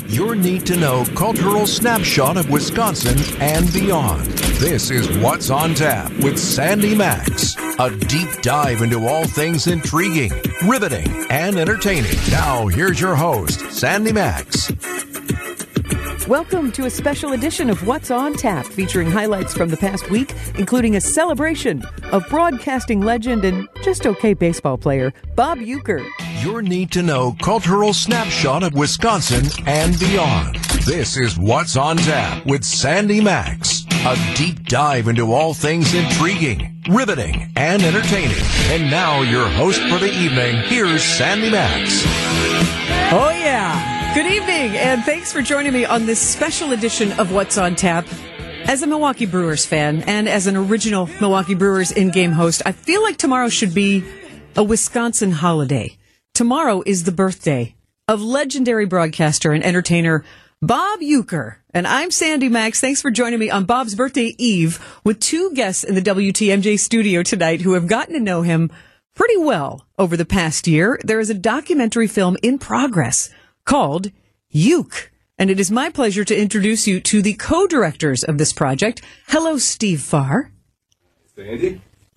Your need-to-know cultural snapshot of Wisconsin and beyond. This is What's on Tap with Sandy Max. A deep dive into all things intriguing, riveting, and entertaining. Now, here's your host, Sandy Max. Welcome to a special edition of What's on Tap, featuring highlights from the past week, including a celebration of broadcasting legend and just okay baseball player Bob Uecker. Your need-to-know cultural snapshot of Wisconsin and beyond. This is What's on Tap with Sandy Max. A deep dive into all things intriguing, riveting, and entertaining. And now your host for the evening, here's Sandy Max. Oh yeah! Good evening, and thanks for joining me on this special edition of What's on Tap. As a Milwaukee Brewers fan and as an original Milwaukee Brewers in-game host, I feel like tomorrow should be a Wisconsin holiday. Tomorrow is the birthday of legendary broadcaster and entertainer Bob Uecker. And I'm Sandy Max. Thanks for joining me on Bob's birthday eve with two guests in the WTMJ studio tonight who have gotten to know him pretty well over the past year. There is a documentary film in progress called Uke. And it is my pleasure to introduce you to the co-directors of this project. Hello, Steve Farr. Sandy.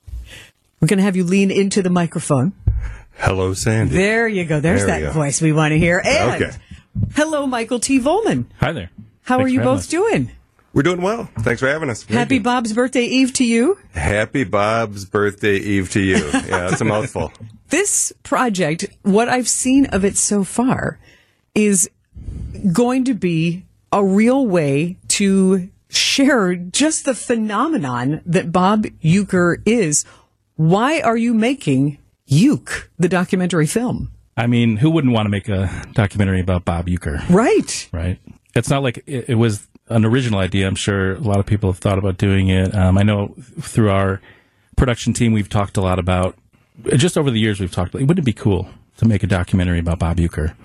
We're going to have you lean into the microphone. Hello, Sandy. There you go. There's that voice we want to hear. And hello, Michael T. Volman. Hi there. How are you both doing? We're doing well. Thanks for having us. Happy Bob's birthday eve to you. Happy Bob's birthday eve to you. Yeah, it's a mouthful. This project, what I've seen of it so far, is going to be a real way to share just the phenomenon that Bob Uecker is. Why are you making Uke, the documentary film? I mean, who wouldn't want to make a documentary about Bob Uecker? Right. Right. It's not like it was an original idea. I'm sure a lot of people have thought about doing it. I know through our production team, we've talked a lot about, just over the years, we've talked, wouldn't it be cool to make a documentary about Bob Uecker?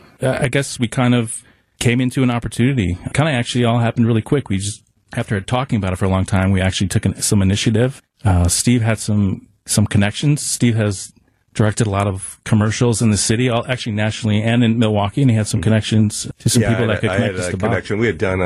I guess we kind of came into an opportunity. Kind of actually all happened really quick. We just, after talking about it for a long time, we actually took some initiative. Steve had some connections. Steve has directed a lot of commercials in the city, actually nationally and in Milwaukee, and he had some connections to some people that could connect us to Bob. Connection. We had done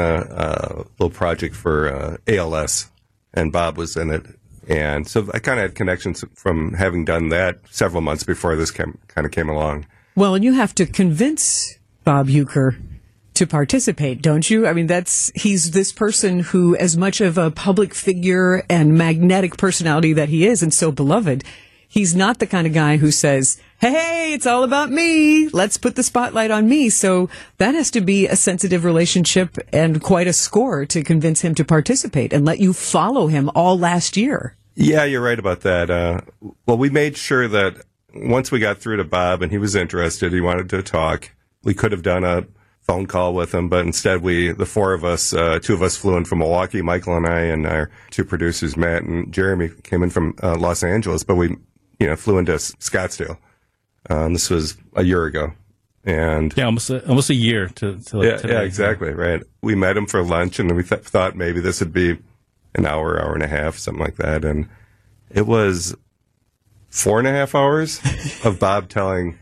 a little project for ALS, and Bob was in it. And so I kind of had connections from having done that several months before this kind of came along. Well, and you have to convince Bob Uecker to participate, don't you? I mean, he's this person who, as much of a public figure and magnetic personality that he is and so beloved, he's not the kind of guy who says, hey, it's all about me. Let's put the spotlight on me. So that has to be a sensitive relationship and quite a score to convince him to participate and let you follow him all last year. Yeah, you're right about that. Well, we made sure that once we got through to Bob and he was interested, he wanted to talk, we could have done a phone call with him, but instead the four of us, two of us flew in from Milwaukee, Michael and I, and our two producers, Matt and Jeremy, came in from Los Angeles, but we flew into Scottsdale. This was a year ago. And yeah, almost a year to today. Yeah, exactly, right. We met him for lunch, and we thought maybe this would be an hour and a half, something like that, and it was 4.5 hours of Bob telling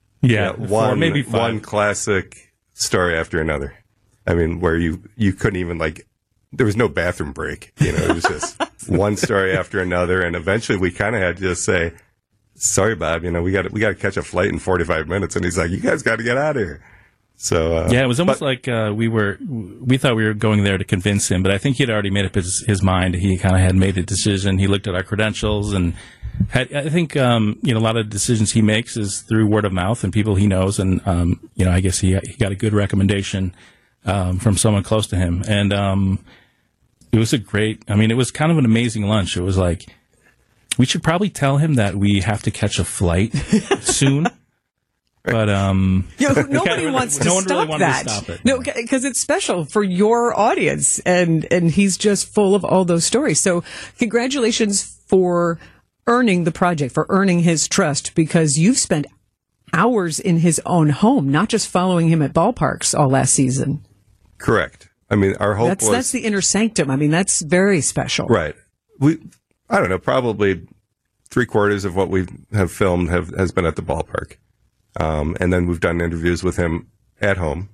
one classic story after another. I mean, where you couldn't even, there was no bathroom break. It was just one story after another, and eventually we kind of had to just say, sorry, Bob, we got to catch a flight in 45 minutes. And he's like, you guys got to get out of here. So yeah, it was almost like we thought we were going there to convince him, but I think he'd already made up his mind. He kind of had made a decision. He looked at our credentials and I think a lot of the decisions he makes is through word of mouth and people he knows, and I guess he got a good recommendation from someone close to him, and it was it was kind of an amazing lunch. It was like, we should probably tell him that we have to catch a flight soon. But nobody wants to stop that. No, because it's special for your audience, and he's just full of all those stories. So congratulations for earning the project, for earning his trust, because you've spent hours in his own home, not just following him at ballparks all last season. Correct. I mean, our hope that's the inner sanctum. I mean, that's very special. Right. I don't know, probably 3/4 of what we have filmed has been at the ballpark. And then we've done interviews with him at home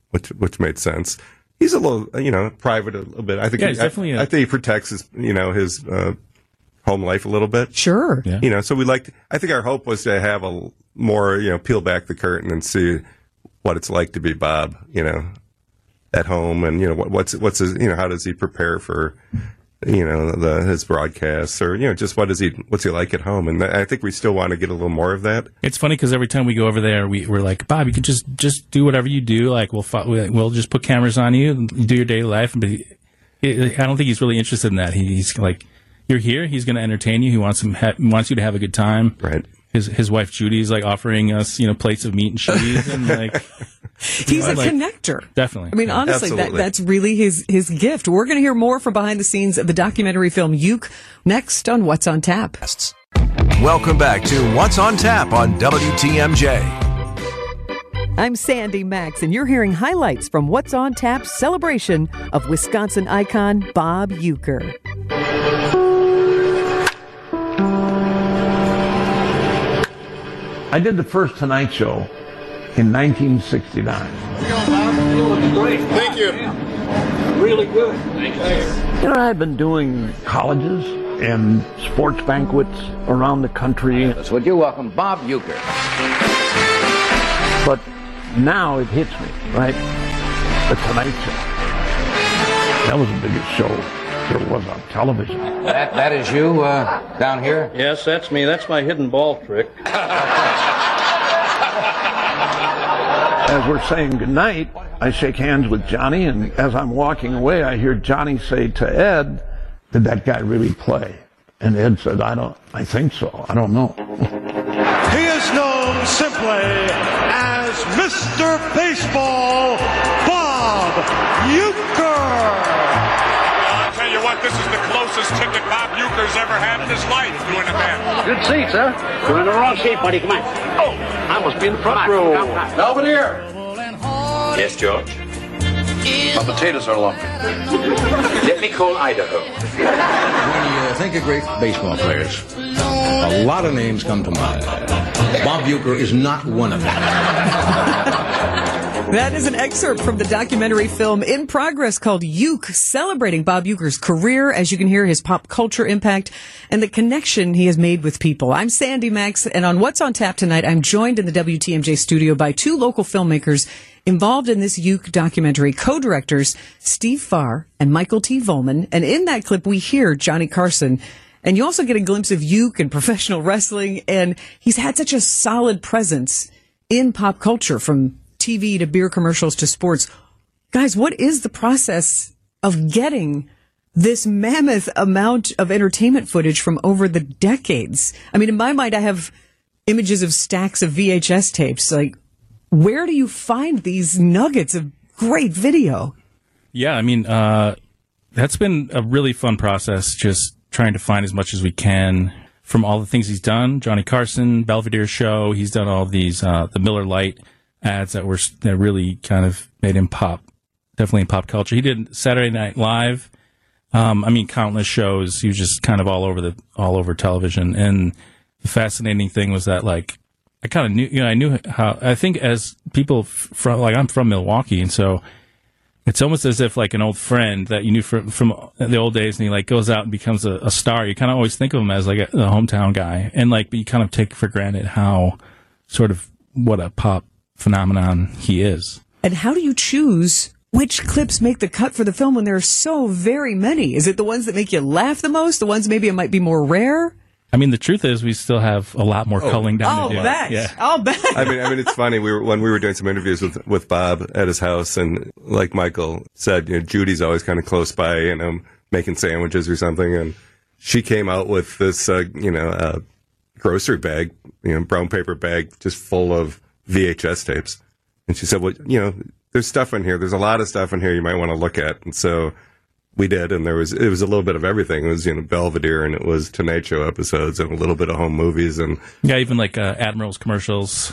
which made sense. He's a little, private a little bit. I think definitely. I think he protects his, his home life a little bit. Sure. Yeah. So I think our hope was to have a more, peel back the curtain and see what it's like to be Bob, at home, and what's his, how does he prepare for, his broadcasts, or just what's he like at home, and I think we still want to get a little more of that. It's funny because every time we go over there, we're like, Bob, you can just do whatever you do. Like we'll just put cameras on you and you do your daily life. But I don't think he's really interested in that. He's like, you're here. He's going to entertain you. He wants you to have a good time. Right. His wife Judy's like offering us plates of meat and cheese, and like he's a connector. Definitely. I mean, honestly, Absolutely. that's really his gift. We're going to hear more from behind the scenes of the documentary film Uke next on What's on Tap. Welcome back to What's on Tap on WTMJ. I'm Sandy Max, and you're hearing highlights from What's on Tap's celebration of Wisconsin icon Bob Uecker. I did the first Tonight Show in 1969. Great. Thank you. Really good. Thank you. I had been doing colleges and sports banquets around the country. So would you welcome Bob Uecker? But now it hits me, right? The Tonight Show. That was the biggest show there was on television. That is you down here? Yes, that's me. That's my hidden ball trick. As we're saying goodnight, I shake hands with Johnny, and as I'm walking away, I hear Johnny say to Ed, "Did that guy really play?" And Ed said, I think so. I don't know. He is known simply as Mr. Baseball, Bob Uecker. I'll tell you what, this is the closest ticket Bob Uecker's ever had in his life doing a band. Good seats, huh? You're in the wrong seat, buddy. Come on. Oh, I must be in the front row. Over here. Yes, George? My potatoes are lumpy. Let me call Idaho. When you think of great baseball players, a lot of names come to mind. Bob Uecker is not one of them. That is an excerpt from the documentary film in progress called Uke, celebrating Bob Uecker's career, as you can hear his pop culture impact and the connection he has made with people. I'm Sandy Max, and on What's on Tap tonight, I'm joined in the WTMJ studio by two local filmmakers involved in this Uke documentary, co-directors Steve Farr and Michael T. Volman. And in that clip, we hear Johnny Carson. And you also get a glimpse of Uke and professional wrestling, and he's had such a solid presence in pop culture, from TV to beer commercials to sports. Guys, what is the process of getting this mammoth amount of entertainment footage from over the decades? I mean, in my mind, I have images of stacks of VHS tapes. Like, where do you find these nuggets of great video? Yeah, I mean, that's been a really fun process, just trying to find as much as we can from all the things he's done. Johnny Carson, Belvedere Show, he's done all these, the Miller Lite ads that really kind of made him pop, definitely in pop culture. He did Saturday Night Live. Countless shows. He was just kind of all over television. And the fascinating thing was that, like, I kind of knew, I knew how, I think as people from, like, I'm from Milwaukee, and so it's almost as if, like, an old friend that you knew from the old days, and he, like, goes out and becomes a star. You kind of always think of him as, like, a hometown guy. And, like, but you kind of take for granted how sort of what a pop phenomenon he is. And how do you choose which clips make the cut for the film when there are so very many? Is it the ones that make you laugh the most? The ones maybe it might be more rare? I mean, the truth is we still have a lot more culling down to do. I'll bet. I mean, it's funny. When we were doing some interviews with Bob at his house, and like Michael said, Judy's always kind of close by, making sandwiches or something, and she came out with this, grocery bag, brown paper bag, just full of VHS tapes. And she said, well, there's stuff in here. There's a lot of stuff in here you might want to look at. And so we did, and it was a little bit of everything. It was, Belvedere, and it was Tonight Show episodes, and a little bit of home movies, and even like Admiral's commercials,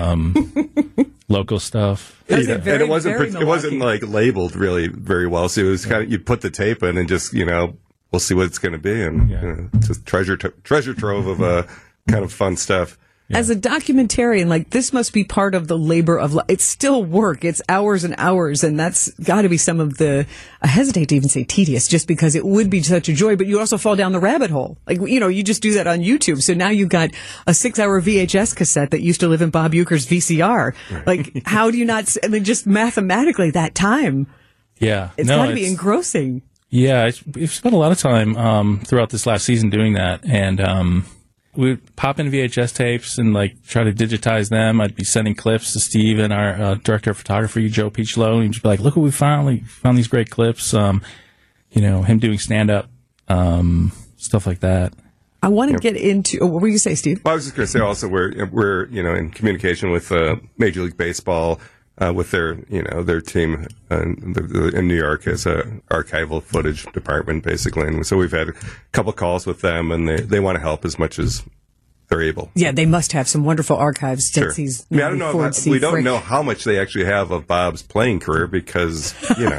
local stuff. And it wasn't like labeled really very well. So it was kind of, you put the tape in and just, we'll see what it's going to be, and it's a treasure trove of kind of fun stuff. As a documentarian, like, this must be part of the labor of life. It's still work. It's hours and hours, and that's got to be some of the, I hesitate to even say tedious, just because it would be such a joy, but you also fall down the rabbit hole. Like, you just do that on YouTube. So now you've got a 6-hour VHS cassette that used to live in Bob Uecker's VCR. Like, how do you not, just mathematically, that time. Yeah. It's got to be engrossing. Yeah, we've spent a lot of time throughout this last season doing that, and we would pop in VHS tapes and try to digitize them. I'd be sending clips to Steve and our director of photography, Joe Peachlow, and he'd just be like, "Look what we found! We found these great clips." Him doing stand up, stuff like that. I want to get into. What were you say, Steve? Well, I was just going to say also we're in communication with Major League Baseball. With their team in New York as a archival footage department, basically. And so we've had a couple calls with them, and they want to help as much as they're able. Yeah, they must have some wonderful archives. Sure. I don't know. We don't know how much they actually have of Bob's playing career because,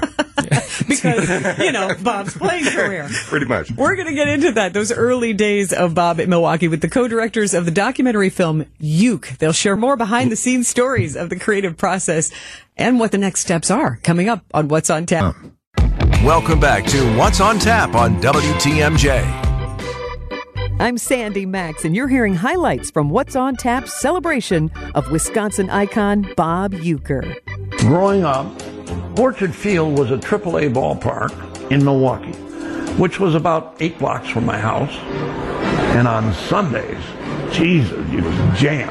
Bob's playing career. Pretty much. We're going to get into that, those early days of Bob at Milwaukee, with the co-directors of the documentary film Uke. They'll share more behind-the-scenes stories of the creative process and what the next steps are, coming up on What's on Tap. Welcome back to What's on Tap on WTMJ. I'm Sandy Max, and you're hearing highlights from What's on Tap's celebration of Wisconsin icon Bob Uecker. Growing up, Orchard Field was a AAA ballpark in Milwaukee, which was about 8 blocks from my house. And on Sundays, Jesus, it was jammed.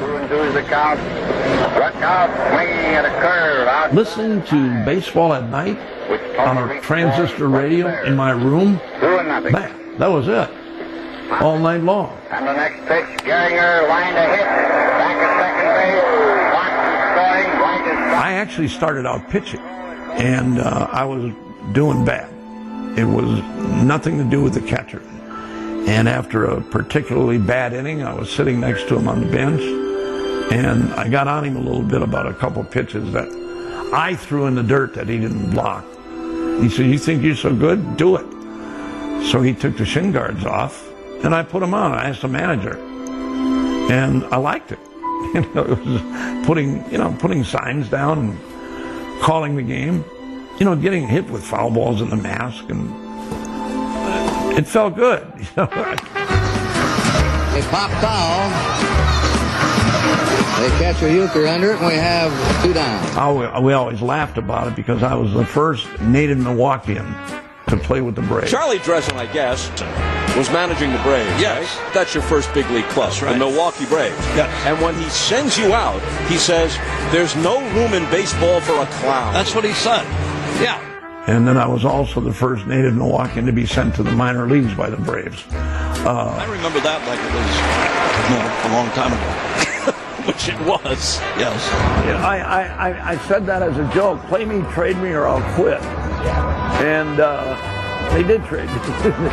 Listening to baseball at night on a transistor radio in my room, man, that was it. All night long. And the next pitch, Gehringer line to hit. Back at second base. Watson scoring. Right is I actually started out pitching, and I was doing bad. It was nothing to do with the catcher. And after a particularly bad inning, I was sitting next to him on the bench, and I got on him a little bit about a couple pitches that I threw in the dirt that he didn't block. He said, "You think you're so good? Do it." So he took the shin guards off, and I put them on. I asked the manager, and I liked it. It was putting signs down and calling the game. Getting hit with foul balls in the mask, and it felt good. A pop foul. They catch a Uecker under it, and we have 2 down. We always laughed about it because I was the first native Milwaukeean to play with the Braves. Charlie Dressen, I guess, was managing the Braves, yes. Right? That's your first big league club, right. The Milwaukee Braves. Yes. And when he sends you out, he says, "There's no room in baseball for a clown." That's what he said. Yeah. And then I was also the first native Milwaukeean to be sent to the minor leagues by the Braves. I remember that like it was a long time ago. Which it was. Yes. Yeah, I said that as a joke. Play me, trade me, or I'll quit. And they did trade me.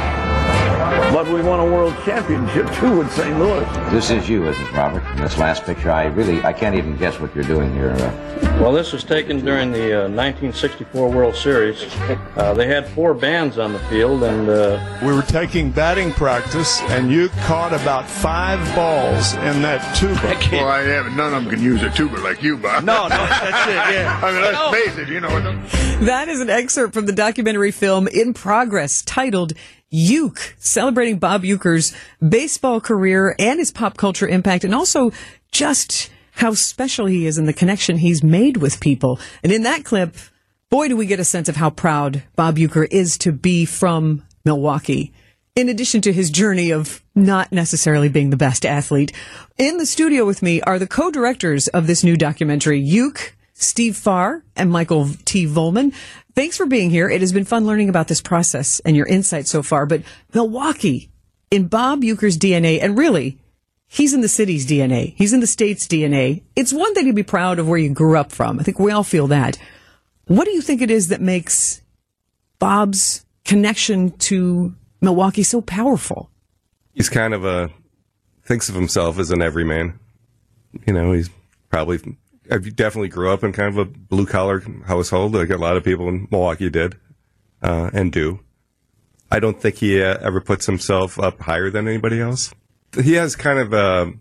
But we won a world championship, too, with St. Louis. This is you, isn't it, Robert? In this last picture, I can't even guess what you're doing here. Well, this was taken during the 1964 World Series. They had 4 bands on the field, and we were taking batting practice, and you caught about 5 balls in that tuba. Well, I haven't. None of them can use a tuba like you, Bob. No, that's it, yeah. I mean, let's face it, That is an excerpt from the documentary film In Progress, titled Uke, celebrating Bob Uecker's baseball career and his pop culture impact, and also just how special he is and the connection he's made with people. And in that clip, boy, do we get a sense of how proud Bob Uecker is to be from Milwaukee. In addition to his journey of not necessarily being the best athlete, in the studio with me are the co-directors of this new documentary, Uke, Steve Farr, and Michael T. Volman. Thanks for being here. It has been fun learning about this process and your insights so far. But Milwaukee, in Bob Uecker's DNA, and really, he's in the city's DNA. He's in the state's DNA. It's one thing to be proud of where you grew up from. I think we all feel that. What do you think it is that makes Bob's connection to Milwaukee so powerful? He's kind of thinks of himself as an everyman. He's probably... I definitely grew up in kind of a blue-collar household, like a lot of people in Milwaukee did and do. I don't think he ever puts himself up higher than anybody else. He has kind of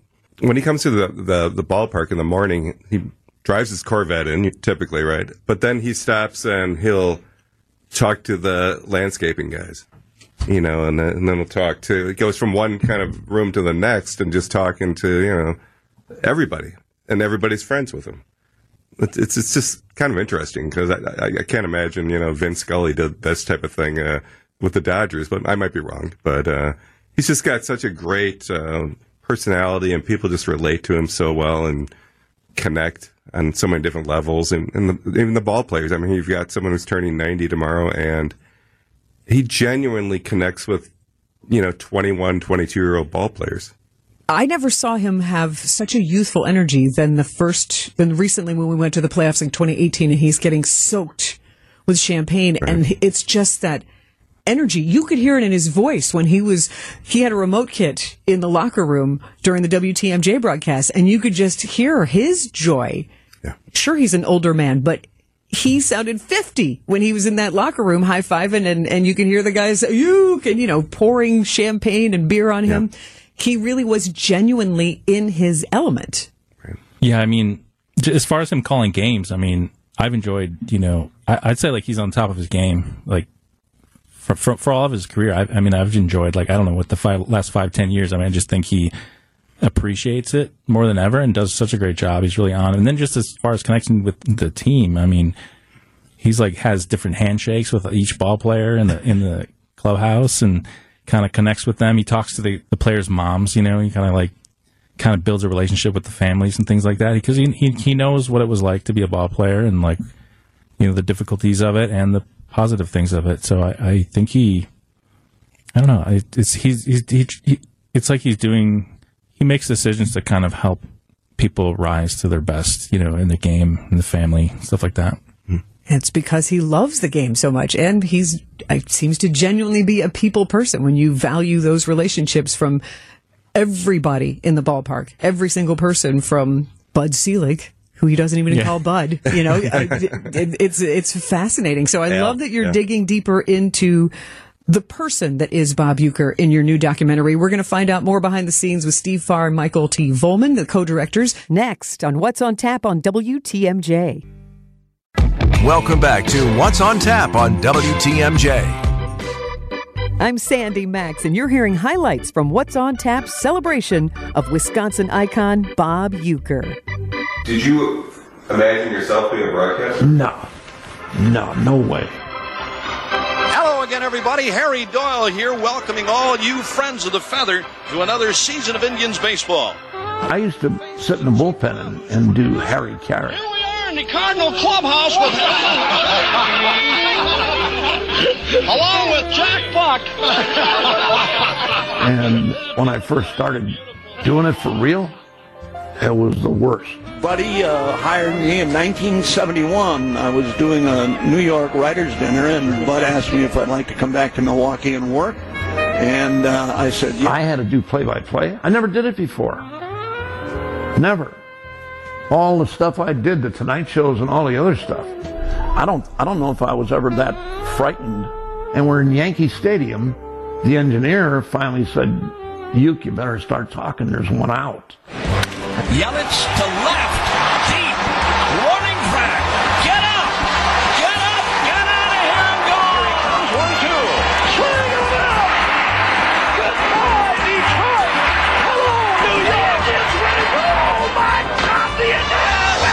when he comes to the ballpark in the morning, he drives his Corvette in, typically, right? But then he stops and he'll talk to the landscaping guys, and then he'll talk to, it goes from one kind of room to the next and just talking to, everybody, and everybody's friends with him. It's just kind of interesting because I can't imagine, Vince Scully did this type of thing with the Dodgers, but I might be wrong. But he's just got such a great personality, and people just relate to him so well and connect on so many different levels, and even the ball players. I mean, you've got someone who's turning 90 tomorrow, and he genuinely connects with, 21, 22-year-old ball players. I never saw him have such a youthful energy than recently when we went to the playoffs in 2018, and he's getting soaked with champagne, right. And it's just that energy. You could hear it in his voice when he had a remote kit in the locker room during the WTMJ broadcast, and you could just hear his joy. Yeah. Sure, he's an older man, but he sounded 50 when he was in that locker room high-fiving, and you can hear the guys, pouring champagne and beer on him. He really was genuinely in his element. Right. Yeah, I mean, as far as him calling games, I mean, I've enjoyed, I'd say like he's on top of his game, like for all of his career. I've enjoyed, like, I don't know what the last 5-10 years. I mean, I just think he appreciates it more than ever and does such a great job. He's really on. And then just as far as connection with the team, I mean, he's like has different handshakes with each ball player in the clubhouse and kind of connects with them. He talks to the players' moms, he kind of builds a relationship with the families and things like that, because he knows what it was like to be a ball player and, like, the difficulties of it and the positive things of it. So I think he makes decisions to kind of help people rise to their best, in the game, in the family, stuff like that. It's because he loves the game so much, and he seems to genuinely be a people person when you value those relationships from everybody in the ballpark, every single person from Bud Selig, who he doesn't even call Bud. It's fascinating. So I love that you're digging deeper into the person that is Bob Uecker in your new documentary. We're going to find out more behind the scenes with Steve Farr and Michael T. Volman, the co-directors, next on What's on Tap on WTMJ. Welcome back to What's on Tap on WTMJ. I'm Sandy Max, and you're hearing highlights from What's on Tap's celebration of Wisconsin icon Bob Uecker. Did you imagine yourself being a broadcaster? No way. Hello again, everybody. Harry Doyle here, welcoming all you friends of the Feather to another season of Indians baseball. I used to sit in the bullpen and do Harry Carey. Here we are in the Cardinal clubhouse with along with Jack Buck. And when I first started doing it for real, it was the worst. Buddy hired me in 1971. I was doing a New York writers' dinner, and Bud asked me if I'd like to come back to Milwaukee and work. And I said, yeah. I had to do play-by-play. I never did it before. Never. All the stuff I did, the Tonight Shows and all the other stuff. I don't know if I was ever that frightened. And we're in Yankee Stadium. The engineer finally said, Uke, you better start talking. There's one out. Yelich to left, deep, warning track, get up, get out of here and go. Here he comes, 1-2. Swing him out. Goodbye, Detroit. Hello, New York. It's ready. Oh, my God, the Indians.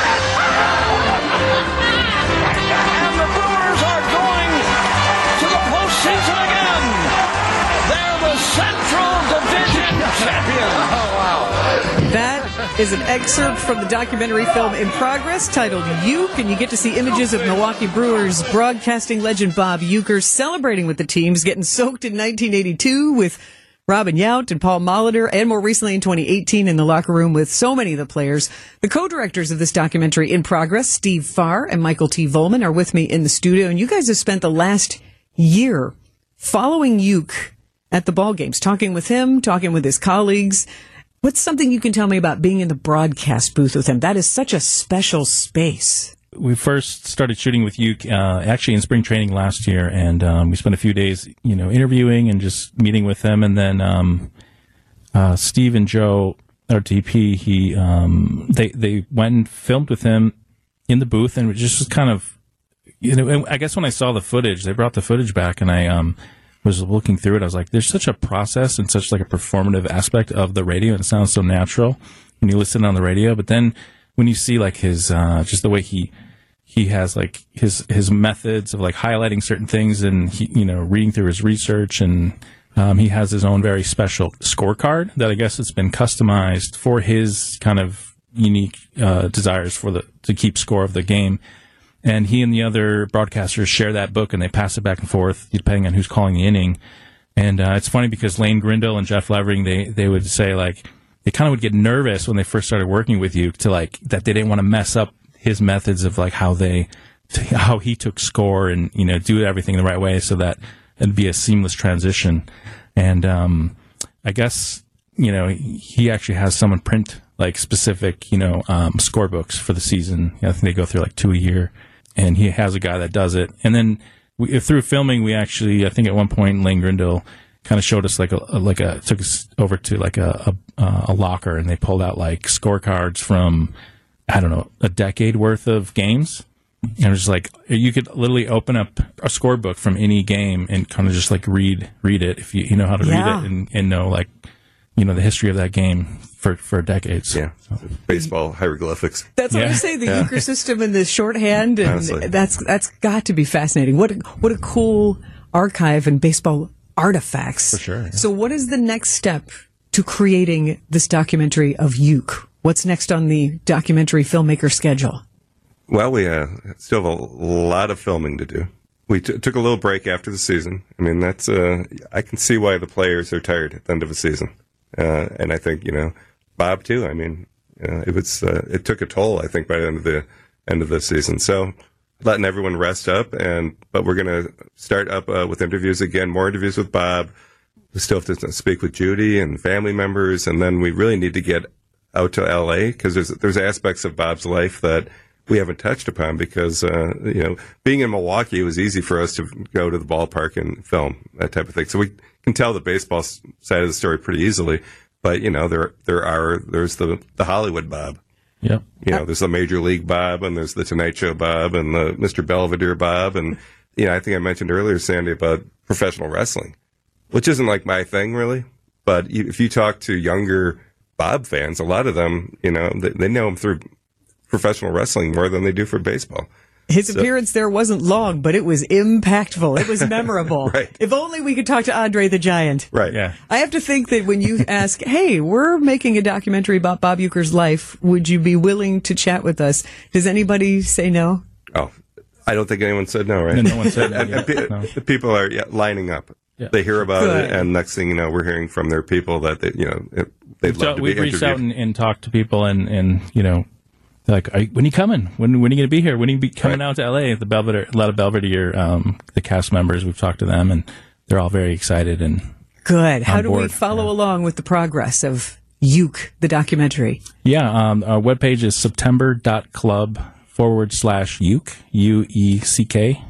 And the Brewers are going to the postseason again. They're the Central Division champions. Oh, wow. That is an excerpt from the documentary film In Progress titled Uke, and you get to see images of Milwaukee Brewers broadcasting legend Bob Uecker celebrating with the teams, getting soaked in 1982 with Robin Yount and Paul Molitor, and more recently in 2018 in the locker room with so many of the players. The co-directors of this documentary In Progress, Steve Farr and Michael T. Volman, are with me in the studio, and you guys have spent the last year following Uke at the ball games, talking with him, talking with his colleagues. What's something you can tell me about being in the broadcast booth with him? That is such a special space. We first started shooting with Uke actually in spring training last year, and we spent a few days, interviewing and just meeting with him. And then Steve and Joe our DP, they went and filmed with him in the booth, and it just was kind of, I guess when I saw the footage, they brought the footage back, and I was looking through it. I was like, there's such a process and such like a performative aspect of the radio, and it sounds so natural when you listen on the radio. But then when you see like his just the way he has like his methods of like highlighting certain things, and reading through his research, and he has his own very special scorecard that I guess it's been customized for his kind of unique desires to keep score of the game. And he and the other broadcasters share that book, and they pass it back and forth depending on who's calling the inning. And it's funny because Lane Grindle and Jeff Levering, they would say like they kind of would get nervous when they first started working with you to like that they didn't want to mess up his methods of like how he took score and do everything the right way so that it'd be a seamless transition. And I guess he actually has someone print like specific score books for the season. I think they go through like 2 a year, and he has a guy that does it. And then through filming, we actually, I think at one point Lane Grindle kind of showed us took us over to like a locker, and they pulled out like scorecards from, I don't know, a decade worth of games. And it was just like, you could literally open up a scorebook from any game and kind of just like read it if you know how to read it and know like, the history of that game for decades. Yeah. So. Baseball hieroglyphics. That's what I say, the euchre system and the shorthand, and that's got to be fascinating. What a cool archive and baseball artifacts. For sure. Yeah. So what is the next step to creating this documentary of Uke? What's next on the documentary filmmaker schedule? Well, we still have a lot of filming to do. We took a little break after the season. I mean, that's I can see why the players are tired at the end of a season. And I think, Bob too. I mean, it took a toll, I think, by the end of the season. So letting everyone rest up, but we're going to start up with interviews again, more interviews with Bob. We still have to speak with Judy and family members, and then we really need to get out to LA because there's aspects of Bob's life that we haven't touched upon because, being in Milwaukee, it was easy for us to go to the ballpark and film that type of thing. So we can tell the baseball side of the story pretty easily. But, there's the Hollywood Bob. Yep. There's the Major League Bob, and there's the Tonight Show Bob, and the Mr. Belvedere Bob. And, I think I mentioned earlier, Sandy, about professional wrestling, which isn't like my thing really. But if you talk to younger Bob fans, a lot of them, they know him through professional wrestling more than they do for baseball. His appearance there wasn't long, but it was impactful. It was memorable. Right. If only we could talk to Andre the Giant. Right. Yeah. I have to think that when you ask, hey, we're making a documentary about Bob Uecker's life, would you be willing to chat with us? Does anybody say no? Oh, I don't think anyone said no, right? No one said no. The people are lining up. Yeah. They hear about it, and next thing you know, we're hearing from their people that they'd love to be interviewed. We've reached out and talked to people, and like, when are you coming? When are you going to be here? When are you coming out to LA? A lot of Belvedere, the cast members, we've talked to them, and they're all very excited and good. How do we follow along with the progress of Uke, the documentary? Yeah, our webpage is september.club/Uke, UECK,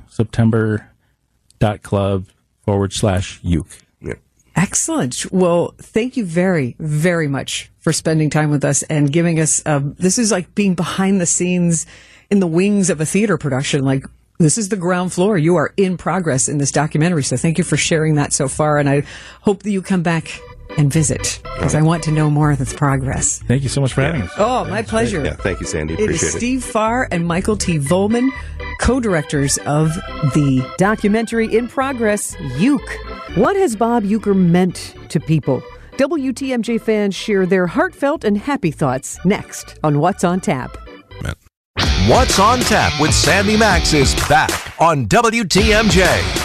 september.club/Uke. Excellent. Well, thank you very, very much for spending time with us and giving us, this is like being behind the scenes in the wings of a theater production. Like, this is the ground floor. You are in progress in this documentary. So thank you for sharing that so far. And I hope that you come back and visit because I want to know more of this progress. Thank you so much for having us. Oh, my pleasure. Yeah, thank you, Sandy. It is Steve Farr and Michael T. Volman, co-directors of the documentary in progress, Uke. What has Bob Uecker meant to people? WTMJ fans share their heartfelt and happy thoughts next on What's on Tap. What's on Tap with Sandy Max is back on WTMJ.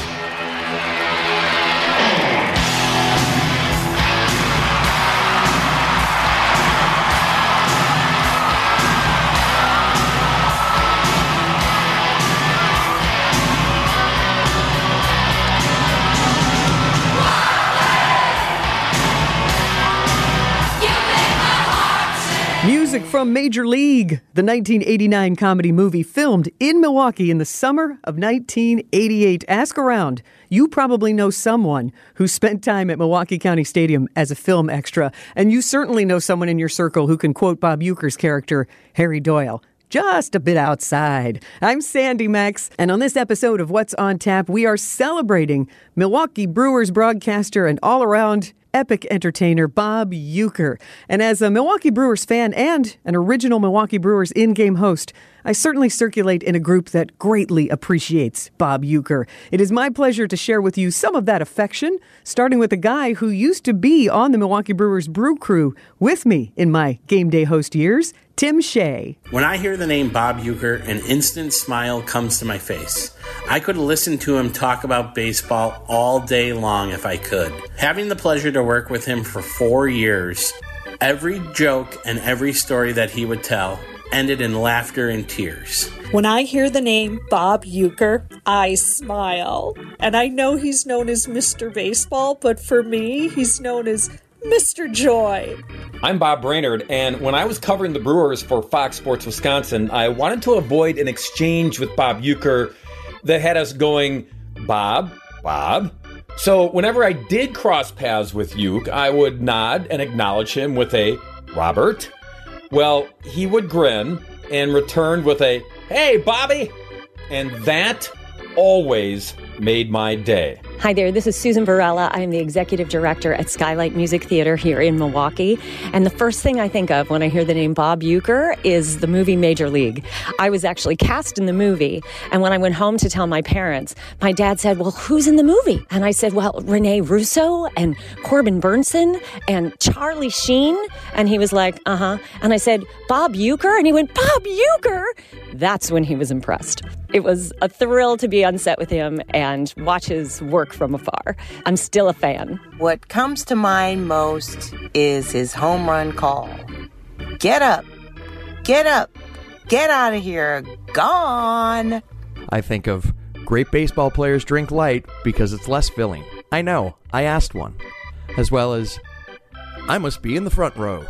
music from Major League, the 1989 comedy movie filmed in Milwaukee in the summer of 1988. Ask around. You probably know someone who spent time at Milwaukee County Stadium as a film extra, and you certainly know someone in your circle who can quote Bob Uecker's character, Harry Doyle, just a bit outside. I'm Sandy Max, and on this episode of What's on Tap, we are celebrating Milwaukee Brewers broadcaster and all-around epic entertainer Bob Uecker. And as a Milwaukee Brewers fan and an original Milwaukee Brewers in-game host, I certainly circulate in a group that greatly appreciates Bob Uecker. It is my pleasure to share with you some of that affection, starting with a guy who used to be on the Milwaukee Brewers brew crew with me in my game day host years, Tim Shea. When I hear the name Bob Uecker, an instant smile comes to my face. I could listen to him talk about baseball all day long if I could. Having the pleasure to work with him for 4 years, every joke and every story that he would tell ended in laughter and tears. When I hear the name Bob Uecker, I smile. And I know he's known as Mr. Baseball, but for me, he's known as Mr. Joy. I'm Bob Brainerd, and when I was covering the Brewers for Fox Sports Wisconsin, I wanted to avoid an exchange with Bob Uecker that had us going, Bob. So whenever I did cross paths with Ueck, I would nod and acknowledge him with a Robert. Well, he would grin and returned with a, hey, Bobby. And that always made my day. Hi there, this is Susan Varela. I'm the executive director at Skylight Music Theater here in Milwaukee. And the first thing I think of when I hear the name Bob Uecker is the movie Major League. I was actually cast in the movie. And when I went home to tell my parents, my dad said, well, who's in the movie? And I said, well, Rene Russo and Corbin Burnson and Charlie Sheen. And he was like, uh-huh. And I said, Bob Uecker? And he went, Bob Uecker? That's when he was impressed. It was a thrill to be on set with him and watch his work from afar. I'm still a fan. What comes to mind most is his home run call. Get up, get out of here, gone. I think of great baseball players drink light because it's less filling. I know, I asked one. As well as, I must be in the front row.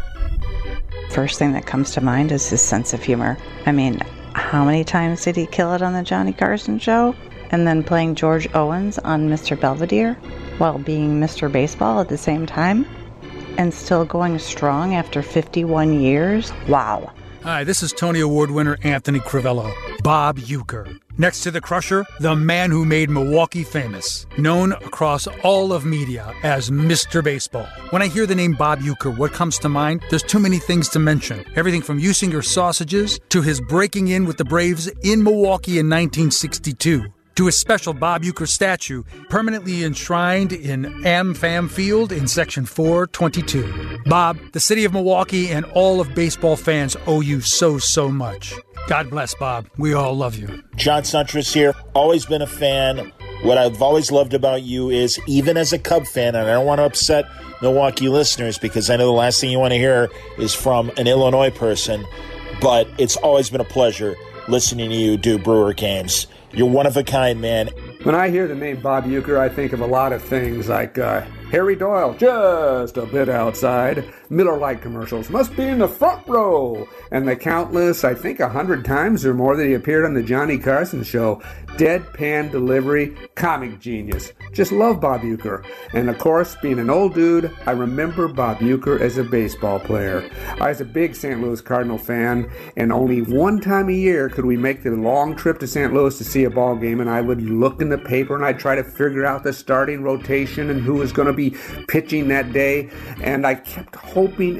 First thing that comes to mind is his sense of humor. I mean, how many times did he kill it on the Johnny Carson show? And then playing George Owens on Mr. Belvedere while being Mr. Baseball at the same time? And still going strong after 51 years? Wow. Hi, this is Tony Award winner Anthony Crivello. Bob Uecker. Next to the Crusher, the man who made Milwaukee famous. Known across all of media as Mr. Baseball. When I hear the name Bob Uecker, what comes to mind? There's too many things to mention. Everything from Usinger sausages to his breaking in with the Braves in Milwaukee in 1962. To his special Bob Uecker statue, permanently enshrined in AmFam Field in Section 422. Bob, the city of Milwaukee and all of baseball fans owe you so much. God bless, Bob. We all love you. John Suntress here. Always been a fan. What I've always loved about you is, even as a Cub fan, and I don't want to upset Milwaukee listeners because I know the last thing you want to hear is from an Illinois person, but it's always been a pleasure listening to you do Brewer games. You're one of a kind, man. When I hear the name Bob Uecker, I think of a lot of things like Harry Doyle, just a bit outside, Miller Lite commercials, must be in the front row, and the countless, I think 100 times or more that he appeared on the Johnny Carson show. Deadpan delivery, comic genius. Just love Bob Uecker. And of course, being an old dude, I remember Bob Uecker as a baseball player. I was a big St. Louis Cardinal fan, and only one time a year could we make the long trip to St. Louis to see a ball game, and I would look in the paper and I'd try to figure out the starting rotation and who was going to be pitching that day, and I kept hoping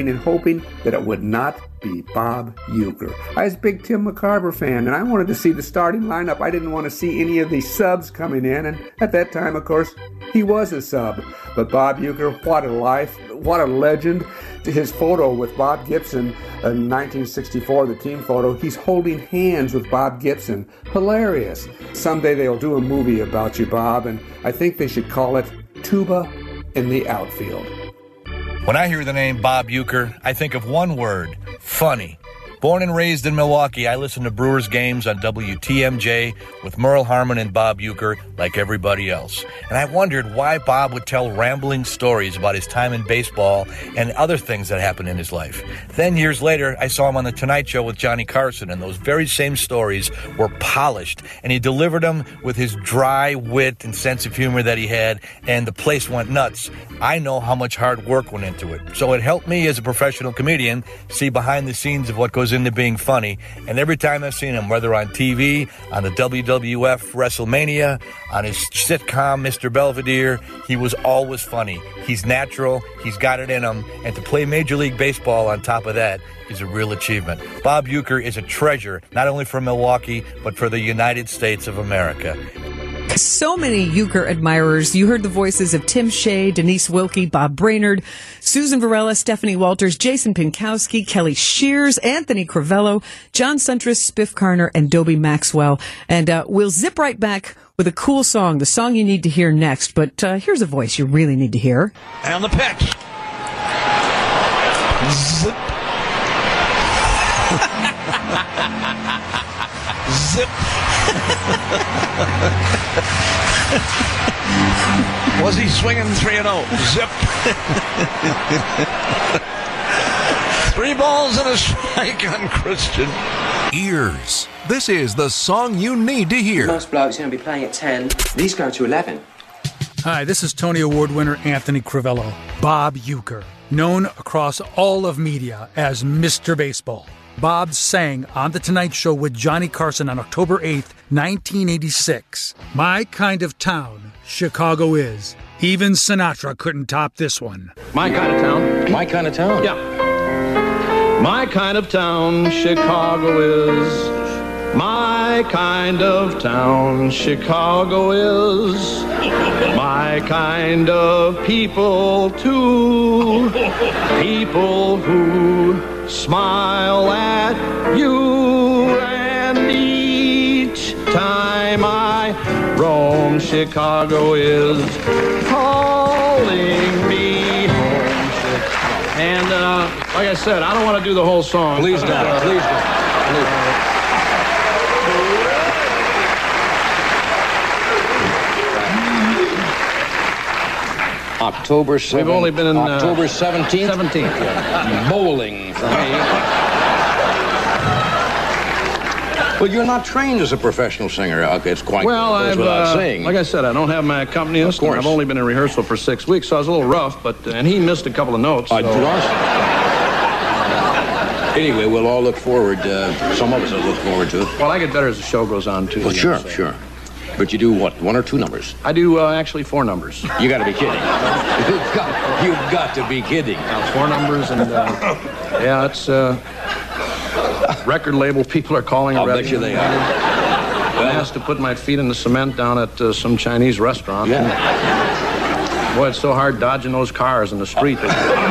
that it would not be Bob Uecker. I was a big Tim McCarver fan, and I wanted to see the starting lineup. I didn't want to see any of these subs coming in, and at that time, of course, he was a sub. But Bob Uecker, what a life, what a legend. His photo with Bob Gibson in 1964, the team photo, he's holding hands with Bob Gibson. Hilarious. Someday they'll do a movie about you, Bob, and I think they should call it Tuba in the Outfield. When I hear the name Bob Uecker, I think of one word, funny. Born and raised in Milwaukee, I listen to Brewers games on WTMJ with Merle Harmon and Bob Uecker like everybody else. And I wondered why Bob would tell rambling stories about his time in baseball and other things that happened in his life. Then years later, I saw him on The Tonight Show with Johnny Carson, and those very same stories were polished, and he delivered them with his dry wit and sense of humor that he had, and the place went nuts. I know how much hard work went into it. So it helped me as a professional comedian see behind the scenes of what goes into being funny. And every time I've seen him, whether on TV, on the WWF WrestleMania, on his sitcom Mr. Belvedere, he was always funny. He's natural, he's got it in him, and to play Major League Baseball on top of that is a real achievement. Bob Uecker is a treasure, not only for Milwaukee, but for the United States of America. So many Uecker admirers. You heard the voices of Tim Shea, Denise Wilkie, Bob Brainerd, Susan Varela, Stephanie Walters, Jason Pinkowski, Kelly Shears, Anthony Crivello, John Suntress, Spiff Carner, and Dobie Maxwell. And we'll zip right back with a cool song, the song you need to hear next. But here's a voice you really need to hear. And the pitch. Zip. Zip. Was he swinging 3-0? Zip. 3 balls and a strike on Christian. Ears. This is the song you need to hear. Most blokes are going to be playing at 10. These go to 11. Hi, this is Tony Award winner Anthony Crivello, Bob Uecker, known across all of media as Mr. Baseball. Bob sang on The Tonight Show with Johnny Carson on October 8th, 1986. My kind of town, Chicago is. Even Sinatra couldn't top this one. My kind of town. My kind of town? Yeah. My kind of town, Chicago is. My kind of town, Chicago is. My kind of people, too. People who smile at you, and each time I roam, Chicago is calling me home. And like I said, I don't want to do the whole song. Please don't. Please don't. October 7th. We've only been in October 17th. 17th. Yeah. Bowling for me. Well, you're not trained as a professional singer. Okay, it's quite well. goes without saying. Like I said, I don't have my accompanist. Of course. I've only been in rehearsal for 6 weeks, so I was a little rough. And he missed a couple of notes. So. Anyway, we'll all look forward. Some of us will look forward to it. Well, I get better as the show goes on too. Well, sure. But you do what? 1 or 2 numbers? I do actually 4 numbers. You got to be kidding. You've got to be kidding. 4 numbers, and yeah, it's record label people are calling I'll already. bet you they are. I asked to put my feet in the cement down at some Chinese restaurant. Yeah. Boy, it's so hard dodging those cars in the street.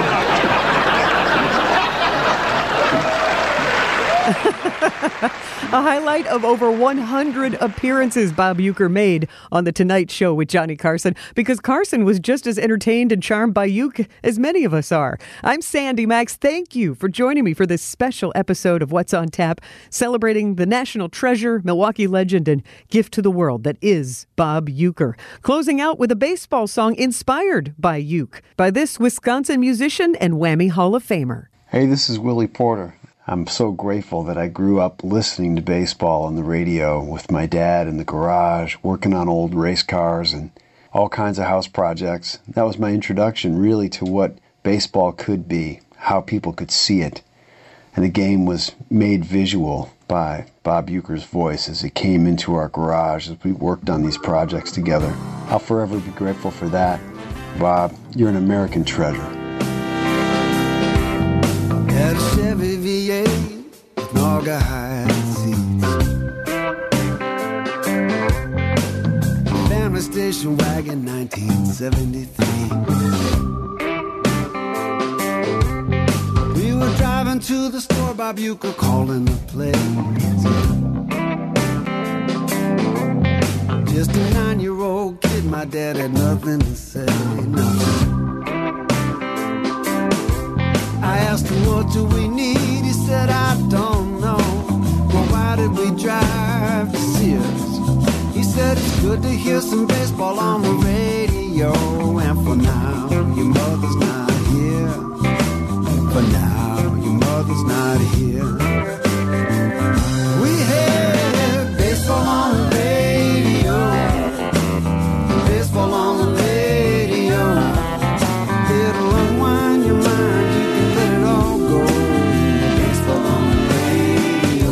A highlight of over 100 appearances Bob Uecker made on The Tonight Show with Johnny Carson, because Carson was just as entertained and charmed by Uecker as many of us are. I'm Sandy Max. Thank you for joining me for this special episode of What's on Tap, celebrating the national treasure, Milwaukee legend, and gift to the world that is Bob Uecker. Closing out with a baseball song inspired by Uecker, by this Wisconsin musician and Whammy Hall of Famer. Hey, this is Willie Porter. I'm so grateful that I grew up listening to baseball on the radio with my dad in the garage, working on old race cars and all kinds of house projects. That was my introduction really to what baseball could be, how people could see it. And the game was made visual by Bob Uecker's voice as it came into our garage as we worked on these projects together. I'll forever be grateful for that. Bob, you're an American treasure. Had a Chevy V8 with Naugahyde seats, family station wagon 1973. We were driving to the store, Bob Uecker calling the plays. Just a 9-year-old kid, my dad had nothing to say, nothing. I asked him, what do we need? He said, I don't said it's good to hear some baseball on the radio. And for now, your mother's not here. For now, your mother's not here. We had baseball on the radio. Baseball on the radio. It'll unwind your mind. You can let it all go. Baseball on the radio.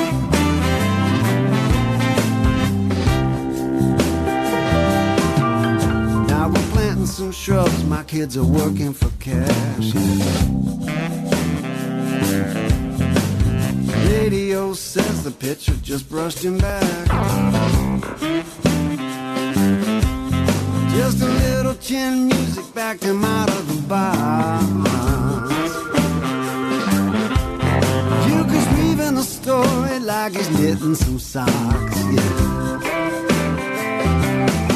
Now we're planting some shrubs. My kids are working for cash. Radio says the pitcher just brushed him back. Just a little chin music backed him out of the box. Euchre's weaving the story like he's knitting some socks. Yeah.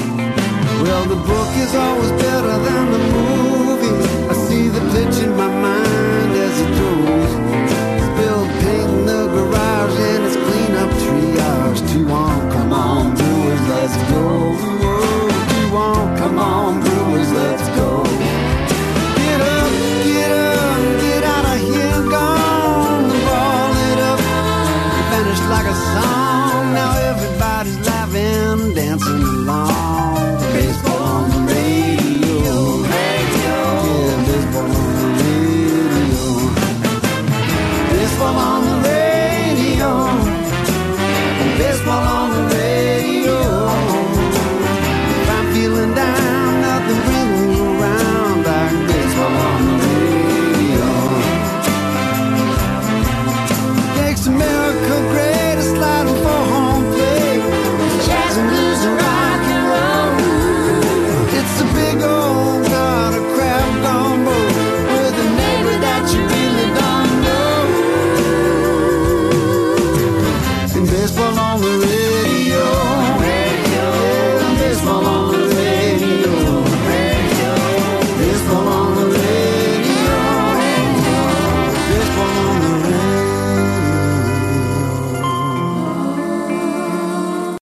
Well, the book is always better than the movie. I see the pitch in my mind.